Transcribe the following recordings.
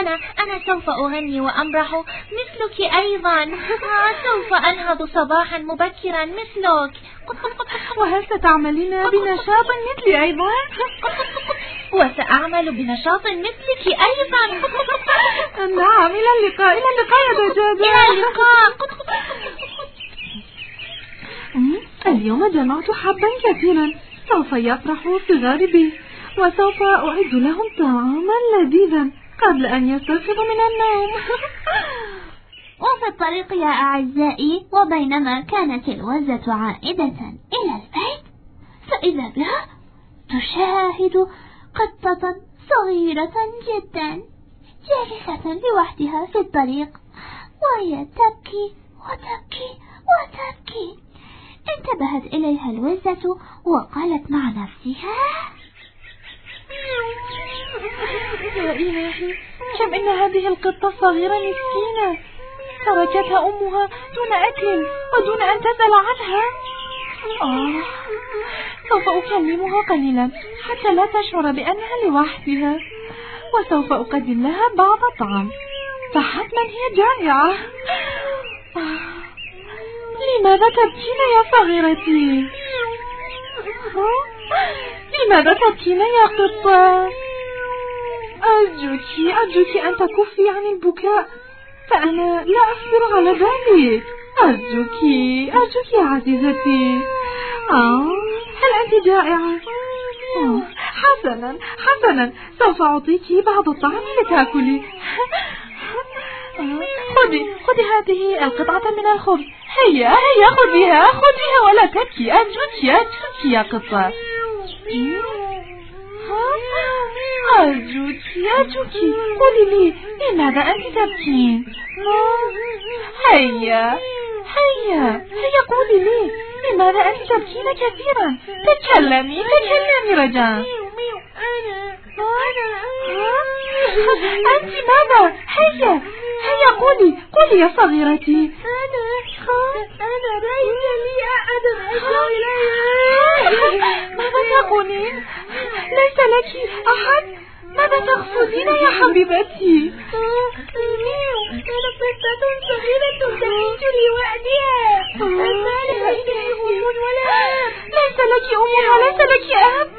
أنا سوف أغني وأمرح مثلك أيضا. سوف أنهض صباحا مبكرا مثلك. وهل ستعملين بنشاط مثلي أيضا؟ وسأعمل بنشاط مثلك أيضا. نعم، إلى اللقاء يا دجاجة. إلى اللقاء. اليوم جمعت حبا كثيرا، سوف يفرح صغار بي، وسوف أعد لهم طعاما لذيذا قبل أن يستيقظوا من النوم. وفي الطريق يا أعزائي، وبينما كانت الوزة عائدة إلى البيت، فإذا بها تشاهد قطة صغيرة جدا جالسة لوحدها في الطريق، وهي تبكي وتبكي وتبكي. انتبهت إليها الوزة وقالت مع نفسها: يا إلهي، كم إن هذه القطة الصغيرة مسكينة، تركتها أمها دون أكل ودون أن تسأل عنها. سوف أكلمها قليلا حتى لا تشعر بأنها لوحدها، وسوف أقدم لها بعض الطعام، فحتما هي جائعة. لماذا تبكين يا صغيرتي؟ لماذا تبكين يا قطة؟ أرجوك أن تكفي عن البكاء، فأنا لا أصبر على ذلك. أرجوك يا عزيزتي. هل أنت جائعة؟ حسنا، سوف أعطيك بعض الطعام لتأكلي. خذي هذه القطعة من الخبز. هيا خذيها ولا تبكي. أرجوك يا قطة. أرجوك قولي لي، لماذا أنت تبكين؟ هيا قولي لي، لماذا أنت تبكين كثيرا؟ تكلمي رجاء. أنت ماذا؟ هيا قولي يا صغيرتي. أنا ليس لي أحد أشعر إليه. ماذا تقولين؟ ليس لك أحد؟ ماذا تقصدين يا حبيبتي؟ أنا قطة صغيرة تعيش لوحدها، ما لدي أم ولا أب. ليس لك أم وليس لك أب.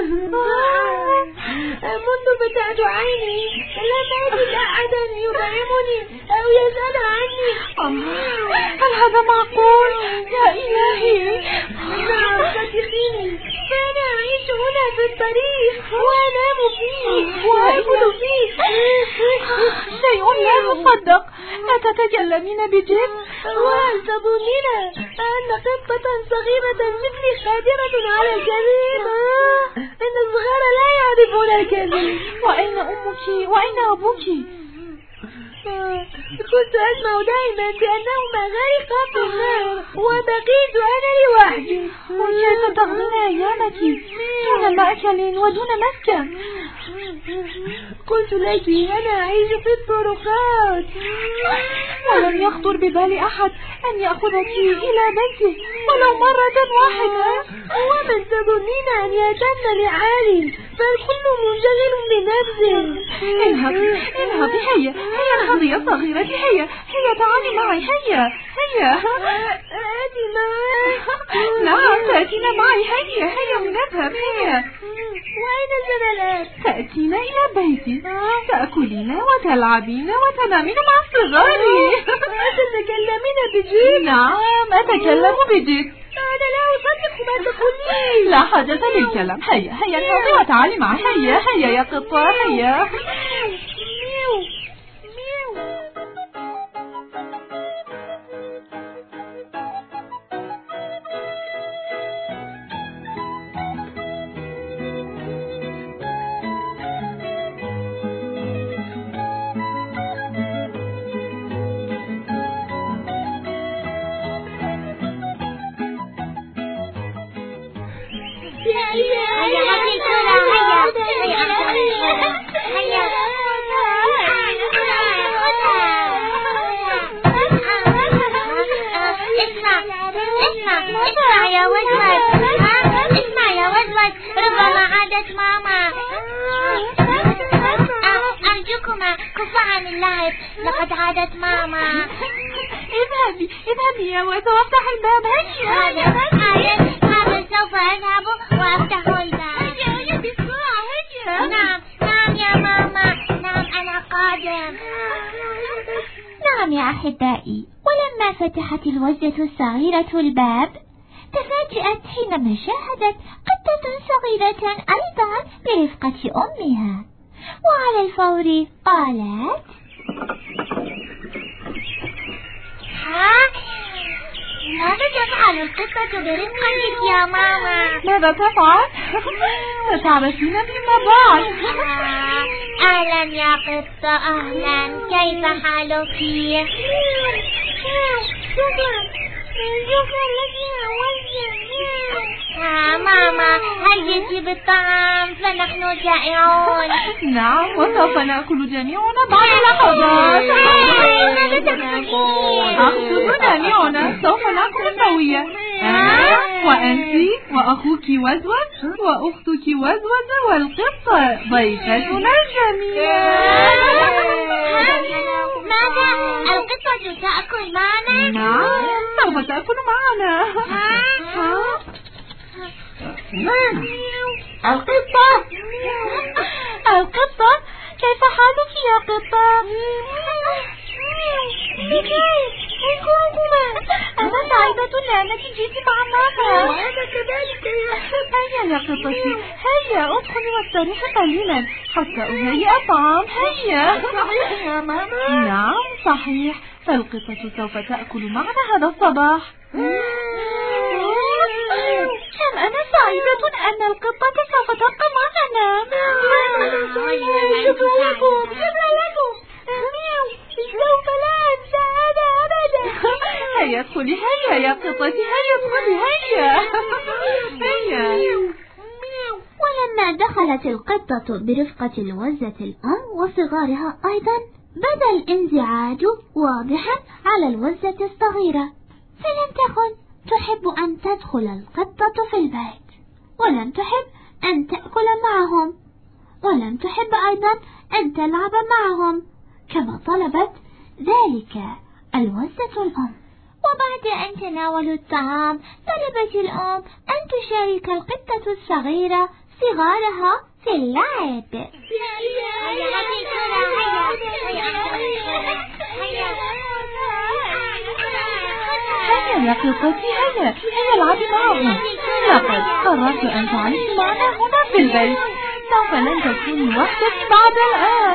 منذ فتحت عيني لم أجد أحدا يطعمني أو يسأل عني. هل هذا معقول؟ يا إلهي. صدقيني، فأنا أعيش هنا في الطريق وأنام فيه وأكل فيه. شيء لا يصدق. أتتكلمين بجد؟ وهل تظنين أن قطة صغيرة مثلي قادرة على الكذب؟ إن الصغار لا يعرفون الكذب. وأين أمك وأين أبوك؟ كنت أسمع دائما بأنهما غرقا في النار وبقيت أنا لوحدي. وكيف تقضين أيامك دون مأكل ودون مسكن؟ قلت لك أنا أعيش في الطرقات، ولم يخطر ببال أحد أن يأخذك إلى بيته ولو مرة واحدة. ومن تظنين أن يتم لعالي؟ فالكل منشغل بنفسه. انهضي هيا انهضي يا صغيرتي. هيا تعالي معي. هيا آتي معك. نعم، تأتين معي. هيا نذهب. وأين الآن؟ تأتين إلى بيتي، تأكلين وتلعبين وتنامين مع الصغار. أتتكلمين بجد؟ نعم، أتكلم بجد. أنا لا أصدق ما تقولين. لا حاجة للكلام. هيا انهضي وتعالي معي. هيا يا قطة. هيا. اسمع يا وزوز، ربما عادت ماما. أرجوكما كف عن اللعب، لقد عادت ماما. اذهبي يا وز وافتح الباب. هذا سوف أذهب وأفتح الباب. نعم يا ماما، نعم أنا قادم. نعم يا أحبائي، ولما فتحت الوزة الصغيرة الباب تفاجأت حينما شاهدت قطة صغيرة أيضا برفقة أمها، وعلى الفور قالت: ماذا تفعل القطة برفقتك يا ماما؟ ماذا تفعل؟ ستعرفين فيما بعد. أهلا يا قطة، أهلا، كيف حالك؟ شكرا لك يا وزة. ماما، هل جئت بالطعام؟ فنحن جائعون. نعم، وسوف نأكل جميعنا بعد لحظات. أقصد جميعنا سوف نأكل سويا، أنا وأنت وأخوك وزوز وأختك وزوز والقطة ضيفتنا الجميلة. ماذا؟ القطة تأكل معنا؟ نعم، سوف تأكل معنا. القطة، كيف حالك يا قطة؟ بخير، أشكركما. أنا سعيدة لأنك جئت مع ماما. وأنا كذلك يا قطة. هيا يا قطتي، هيا ادخلي واستريحي قليلا حتى أهيئ الطعام. هيا. صحيح يا ماما؟ نعم صحيح، فالقطة سوف تأكل معنا هذا الصباح. كم أنا سعيدة أن القطة سوف تبقى معنا. شكرا لكم. سوف لا أنسى هذا أبدا. هيا ادخلي، هيا يا قطتي، هيا ادخلي، هيا. ولما دخلت القطة برفقة الوزة الأم وصغارها أيضا بدا الانزعاج واضحا على الوزة الصغيرة، فلم تكن تحب أن تدخل القطة في البيت، ولم تحب أن تأكل معهم، ولم تحب أيضا أن تلعب معهم كما طلبت ذلك الوزة الأم. وبعد أن تناولوا الطعام طلبت الأم أن تشارك القطة الصغيرة صغارها في اللعب. هيا يا قطتي، هيا العبي معهم. لقد قررت أن تعيشي معنا هنا في البيت، سوف لن تكوني وحدك بعد الآن.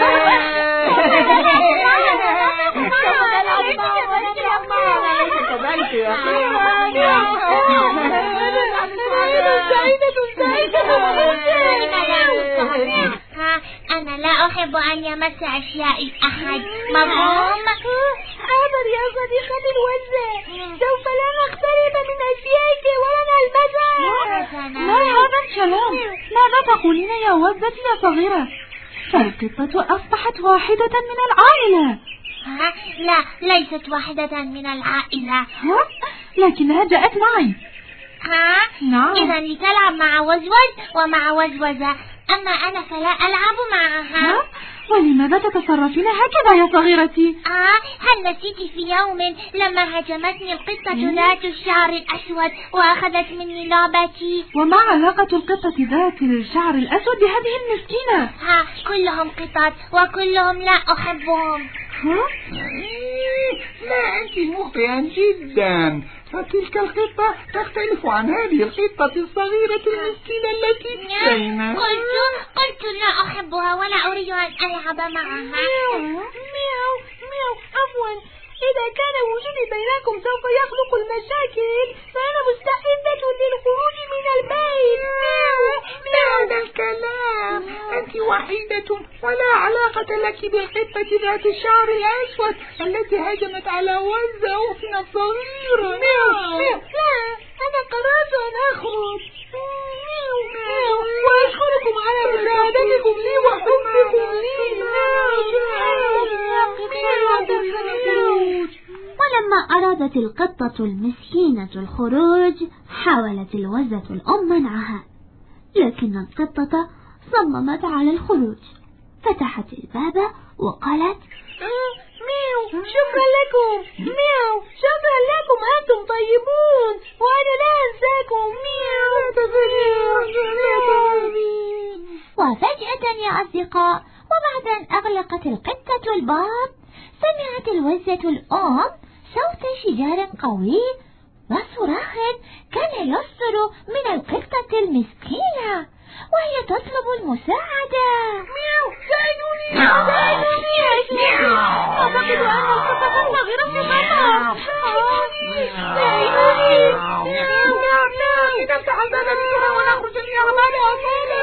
أنا لا أحب أن يمس أشياء أحد، مفهوم؟ حاضر يا صديقتي الوزة، سوف لا نقترب من أشيائك ولا نلمسها. ما هذا الكلام؟ ماذا تقولين يا وزتي يا صغيرة؟ فالقطة أصبحت واحدة من العائلة. لا، ليست واحدة من العائلة. لكنها جاءت معي. نعم. إذا لتلعب مع وزوز ومع وزوزة، أما أنا فلا ألعب معها. ولماذا تتصرفين هكذا يا صغيرتي؟ هل نسيت في يوم لما هجمتني القطة ذات الشعر الأسود وأخذت مني لعبتي؟ وما علاقة القطة ذات الشعر الأسود بهذه المسكينة؟ كلهم قطط وكلهم لا أحبهم. لا، أنت مخطئة جدا، فتلك القطة تختلف عن هذه القطة الصغيرة المسكينة التي بيننا. قلت لا أحبها ولا أريد أن ألعب معها. عفوا، إذا كان وجودي بينكم سوف يخلق المشاكل فأنا مستعدة للخروج من البيت. هذا الكلام، أنت وحيدة ولا علاقة لك بالقطة ذات الشعر الأسود التي هجمت على وزة أختنا الصغيرة. لا، أنا قررت أن أخرج. وأشكركم على مساعدتكم لي وحبكم لي. ولما أرادت القطة المسكينة الخروج حاولت الوزة الأم منعها، لكن القطة صممت على الخروج، فتحت الباب وقالت: ميو، شكرا لكم. ميو، شكرا لكم، أنتم طيبون وأنا لا أنساكم. ميو. وفجأة يا أصدقاء، وبعد أن أغلقت القطة الباب، سمعت الوزة الأم صوت شجار قوي وصراخ كان يصدر من القطة المسكينة وهي تطلب المساعدة. ميو، ساعدوني. أعتقد أن القطة الصغيرة في خطر. نفتح الباب بسرعة ونخرج جميعا معنا.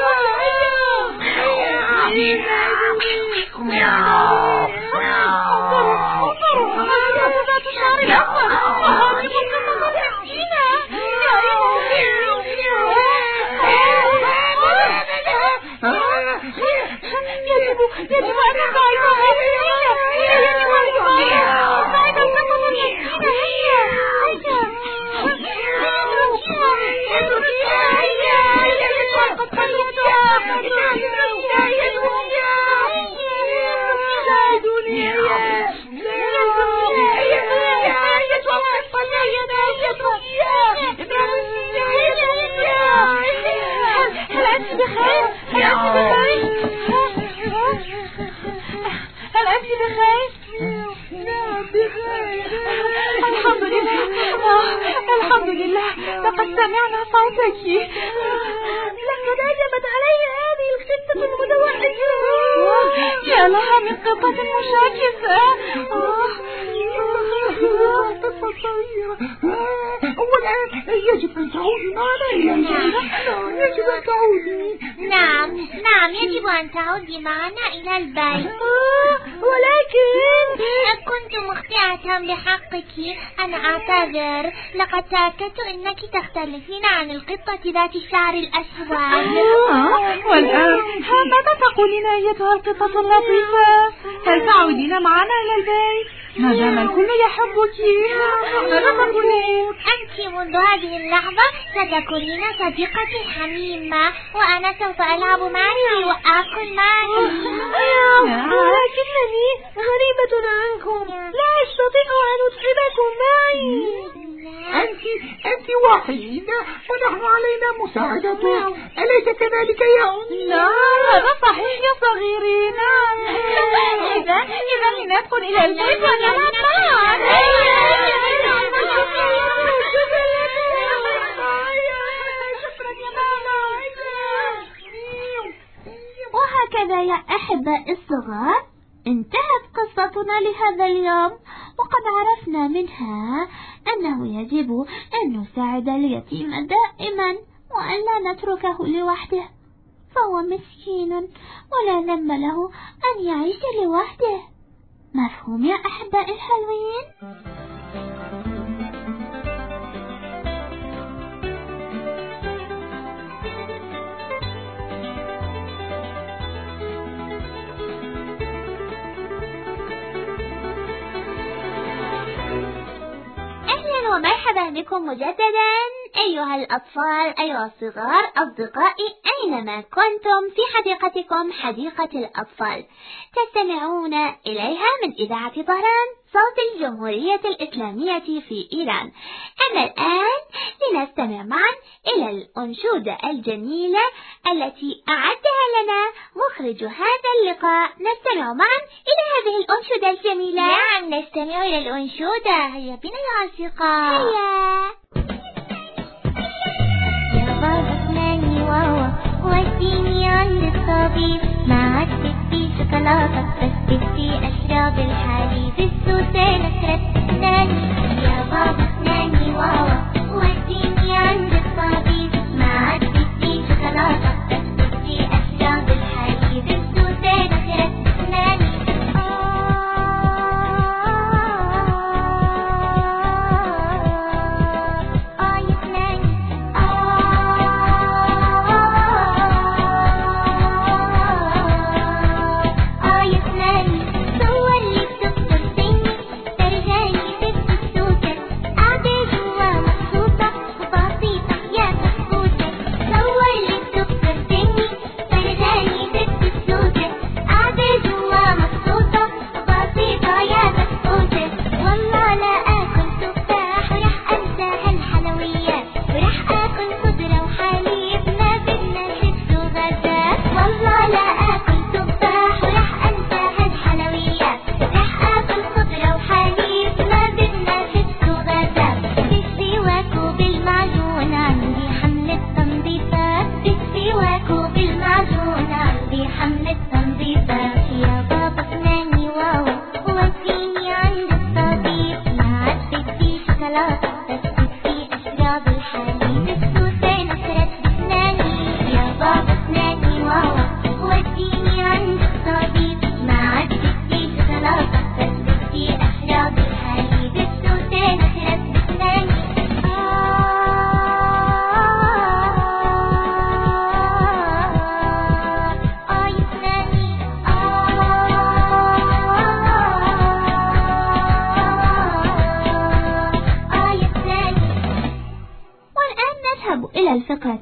يجب أن نساعدها. هل أنت بخير؟ نعم بخير. الحمد لله، لقد سمعنا صوتك. لقد هجمت علي هذه القطة المتوحشة. يا لها من قطة مشاكسة. والآن يجب أن تعودي معنا إلى البيت. يجب أن تعودي. نعم، يجب أن تعودي معنا إلى البيت. ولكن كنت مخطئة بحقك، أنا أعتذر. لقد تأكدت أنك تختلفين عن القطة ذات الشعر الأسود. والآن ماذا تقولين أيتها القطة اللطيفة؟ هل تعودين معنا إلى البيت؟ ما دام الكل يحبك. ماذا تقولين؟ أنت منذ هذه اللحظة ستكونين صديقتي الحميمة، وأنا سوف ألعب معك وأكل معك. ولكنني غريبة عنكم، لا أستطيع أن أتعبكم معي. أنت وحيدة ونحن علينا مساعدتك، أليس كذلك يا أمي؟ نعم، هذا صحيح يا صغيري. نعم. إذا لندخل إلى البيت ونلعب معا. وهكذا يا أحباء الصغار انتهت قصتنا لهذا اليوم، وقد عرفنا منها أنه يجب أن نساعد اليتيم دائما وأن لا نتركه لوحده، فهو مسكين ولا ذنب له أن يعيش لوحده. مفهوم يا أحباء الحلوين؟ ومرحبا بكم مجددا أيها الأطفال، أيها الصغار، أصدقائي أينما كنتم في حديقتكم حديقة الأطفال تستمعون إليها من إذاعة طهران صوت الجمهورية الإسلامية في إيران. أما الآن لنستمع معا إلى الأنشودة الجميلة التي أعدها لنا مخرج هذا اللقاء. نستمع معا إلى هذه الأنشودة الجميلة. نعم، نستمع إلى الأنشودة. هيا بنا يا أصدقاء. هيا. يا بابا اسمعني واوا وديني عند الطبيب، ما عدت في شوكولاتة بس في أشراب الحليب، السوسة نكرت اسناني. يا بابا اسمعني واوا وديني عند الطبيب، ما عدت في شوكولاتة بس في أشراب الحليب، السوسة نكرت اسناني.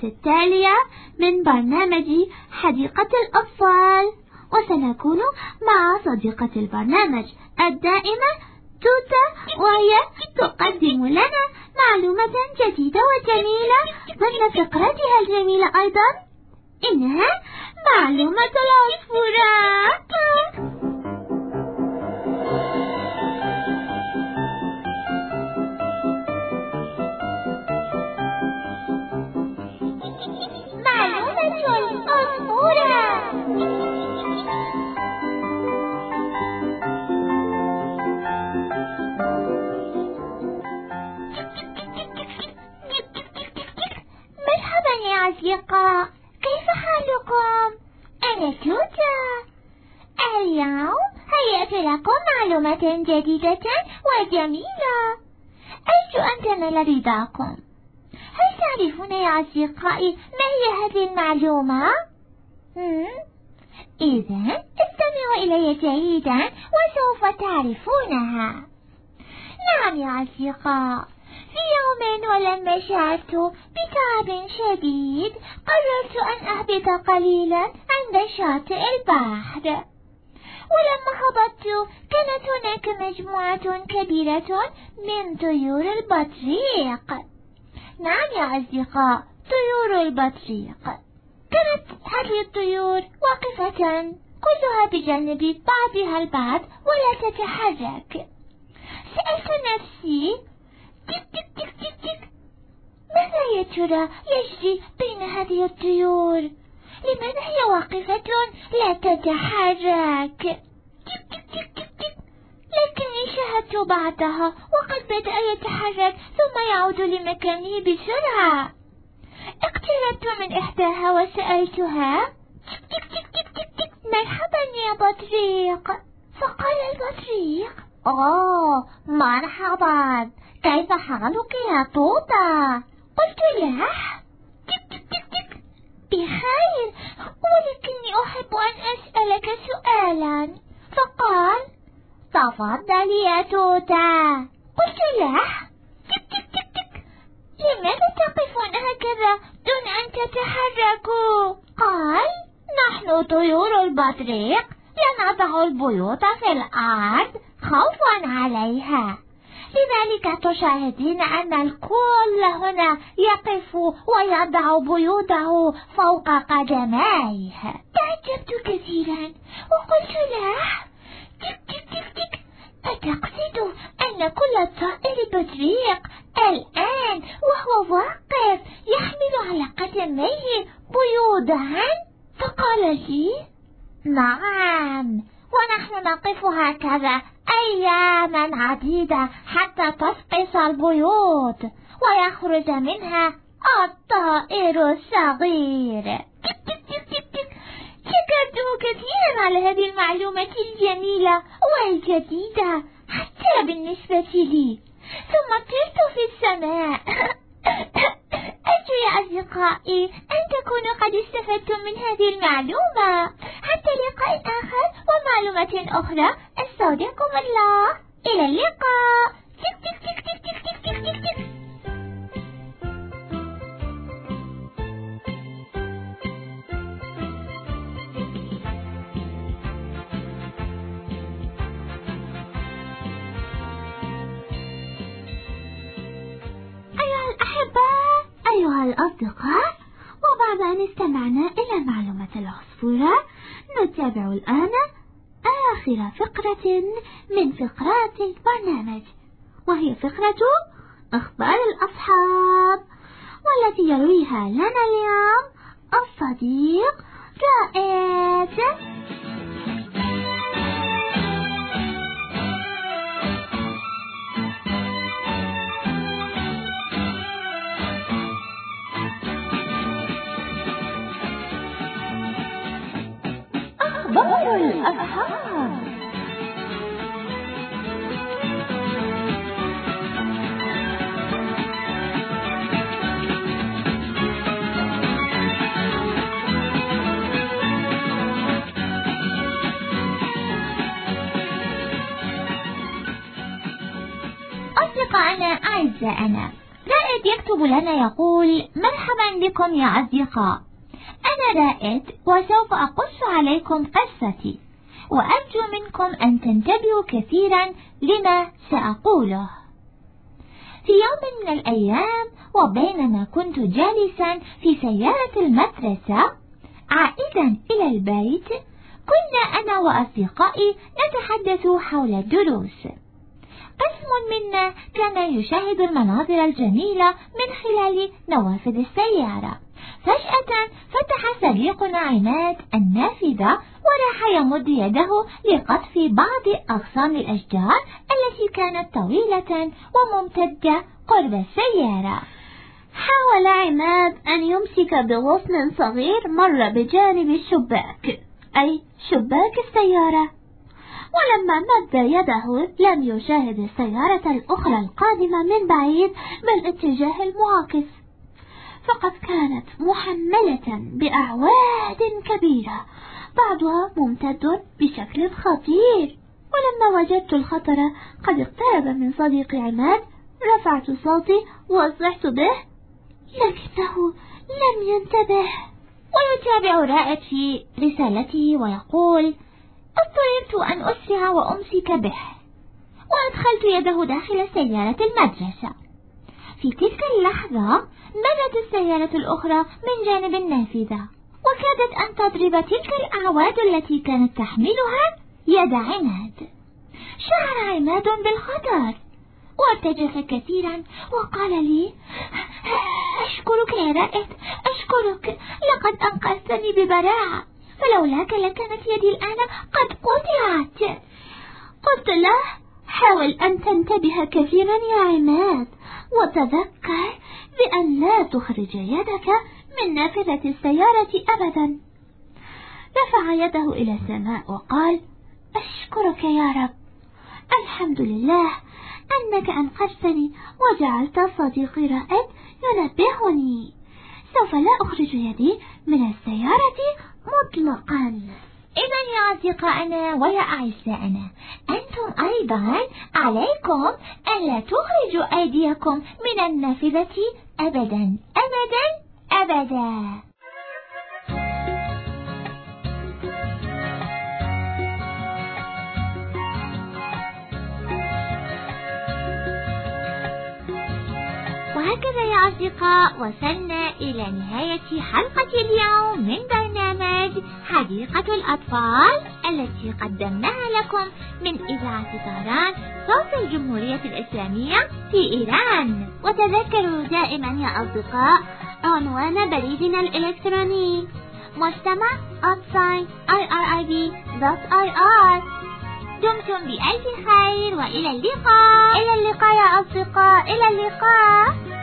التالية من برنامج حديقة الأطفال، وسنكون مع صديقة البرنامج الدائمة توتا، وهي تقدم لنا معلومة جديدة وجميلة ضمن فقرتها الجميلة أيضا، إنها معلومة العصفورة. معلومة العصفورة. مرحبا يا أصدقاء، كيف حالكم؟ أنا توتا. اليوم هيأت لكم معلومة جديدة وجميلة، أرجو أن تنال رضاكم. هل تعرفون يا أصدقائي ما هي هذه المعلومة؟ إذن استمعوا إلي جيدا وسوف تعرفونها. نعم يا أصدقاء، في يوم ولما شعرت بتعب شديد قررت أن أهبط قليلا عند شاطئ البحر، ولما هبطت كانت هناك مجموعة كبيرة من طيور البطريق. نعم يا أصدقاء، طيور البطريق. كانت هذه الطيور واقفة كلها بجانب بعضها البعض ولا تتحرك. سألت نفسي تك تك تك تك تك، ماذا يا ترى يجري بين هذه الطيور؟ لماذا هي واقفة لا تتحرك؟ تك تك تك تك تك. لكني شاهدت بعضها وقد بدأ يتحرك ثم يعود لمكانه بسرعة. اقتربت من إحداها وسألتها تك تك تك تك تك تك، مرحبا يا بطريق. فقال البطريق مرحبا، كيف حالك يا توتا؟ قلت له تك تك تك تك، بخير، ولكني أحب أن أسألك سؤالا. فقال تفضلي يا توتا. قلت له تك تك تك تك، لماذا تقفون هكذا دون أن تتحركوا؟ قال نحن طيور البطريق لا نضع البيوت في الأرض خوفا عليها، لذلك تشاهدين أن الكل هنا يقف ويضع بيوته فوق قدميه. تعجبت كثيرا وقلت له تك تك تك تك، أتقصد أن كل طائر بطريق الآن وهو واقف يحمل على قدميه بيوضا؟ فقال لي نعم، ونحن نقف هكذا أياما عديدة حتى تسقط البيوت ويخرج منها الطائر الصغير. تك تك تك تك تك. شكرته كثيرا على هذه المعلومة الجميلة والجديدة حتى بالنسبة لي، ثم طرت في السماء. أرجو يا أصدقائي أن تكونوا قد استفدتم من هذه المعلومة. حتى لقاء آخر ومعلومة أخرى، أستودعكم الله، إلى اللقاء. تك تك تك تك تك تك تك تك. أيها الأحباء، أيها الأصدقاء، وبعد أن استمعنا إلى معلومة العصفورة، نتابع الآن آخر فقرة من فقرات البرنامج، وهي فقرة أخبار الأصحاب، والتي يرويها لنا اليوم الصديق رائد. أخبار الأصحاب. أصدقائنا أعزائنا، رائد يكتب لنا يقول: مرحبا بكم يا أصدقاء، أنا رائد وسوف أقص عليكم قصتي، وأرجو منكم أن تنتبهوا كثيرا لما سأقوله. في يوم من الأيام، وبينما كنت جالسا في سيارة المدرسة عائدا إلى البيت، كنا أنا وأصدقائي نتحدث حول الدروس. قسم منا كان يشاهد المناظر الجميلة من خلال نوافذ السيارة. فجأة فتح صديقنا عماد النافذة وراح يمد يده لقطف بعض أغصان الأشجار التي كانت طويلة وممتدة قرب السيارة. حاول عماد أن يمسك بغصن صغير مر بجانب الشباك، أي شباك السيارة، ولما مد يده لم يشاهد السيارة الأخرى القادمة من بعيد بالاتجاه المعاكس، فقد كانت محملة بأعواد كبيرة بعضها ممتد بشكل خطير. ولما وجدت الخطر قد اقترب من صديقي عماد رفعت صوتي وصحت به، لكنه لم ينتبه. ويتابع رائد في رسالته ويقول: اضطررت أن أسرع وأمسك به، وأدخلت يده داخل سيارة المدرسة. في تلك اللحظة مرت السيارة الأخرى من جانب النافذة، وكادت أن تضرب تلك الأعواد التي كانت تحملها يد عماد. شعر عماد بالخطر وارتجف كثيرا وقال لي: أشكرك يا رائد، أشكرك، لقد أنقذتني ببراعة، فلولاك لكانت يدي الآن قد قطعت. قلت له: حاول أن تنتبه كثيرا يا عماد، وتذكر بأن لا تخرج يدك من نافذة السيارة أبدا. رفع يده إلى السماء وقال: أشكرك يا رب، الحمد لله أنك أنقذتني وجعلت صديقي رائد ينبهني. سوف لا أخرج يدي من السيارة مطلقا. إذا يا أصدقائنا ويا أعزائنا، أنتم أيضا عليكم أن لا تخرجوا أيديكم من النافذة أبدا أبدا أبدا. وهكذا يا أصدقاء وصلنا إلى نهاية حلقة اليوم من برنامج حديقة الأطفال التي قدمناها لكم من إذاعة طهران صوت الجمهورية الإسلامية في إيران. وتذكروا دائما يا أصدقاء عنوان بريدنا الإلكتروني مستمع@irib.ir. دمتم بألف خير وإلى اللقاء. إلى اللقاء يا أصدقاء، إلى اللقاء.